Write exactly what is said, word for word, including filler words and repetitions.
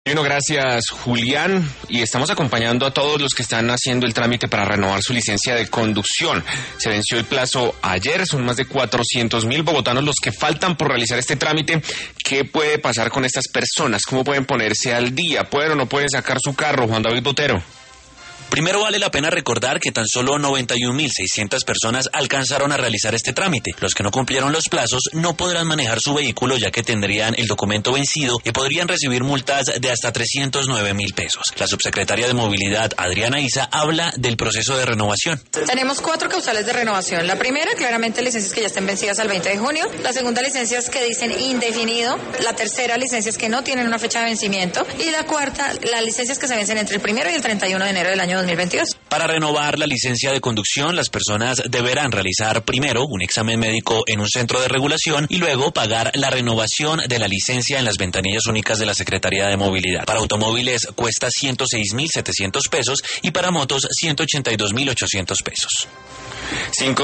Bueno, gracias, Julián. Y estamos acompañando a todos los que están haciendo el trámite para renovar su licencia de conducción. Se venció el plazo ayer, son más de cuatrocientos mil bogotanos los que faltan por realizar este trámite. ¿Qué puede pasar con estas personas? ¿Cómo pueden ponerse al día? ¿Pueden o no pueden sacar su carro? Juan David Botero. Primero vale la pena recordar que tan solo noventa y un mil seiscientas personas alcanzaron a realizar este trámite. Los que no cumplieron los plazos no podrán manejar su vehículo ya que tendrían el documento vencido y podrían recibir multas de hasta trescientos nueve mil pesos. La subsecretaria de Movilidad, Adriana Isa, habla del proceso de renovación. Tenemos cuatro causales de renovación. La primera, claramente, licencias que ya estén vencidas al veinte de junio. La segunda, licencias que dicen indefinido. La tercera, licencias que no tienen una fecha de vencimiento. Y la cuarta, las licencias que se vencen entre el primero y el treinta y uno de enero del año dos mil veintidós. Para renovar la licencia de conducción, las personas deberán realizar primero un examen médico en un centro de regulación y luego pagar la renovación de la licencia en las ventanillas únicas de la Secretaría de Movilidad. Para automóviles cuesta ciento seis mil setecientos pesos y para motos ciento ochenta y dos mil ochocientos pesos. Cinco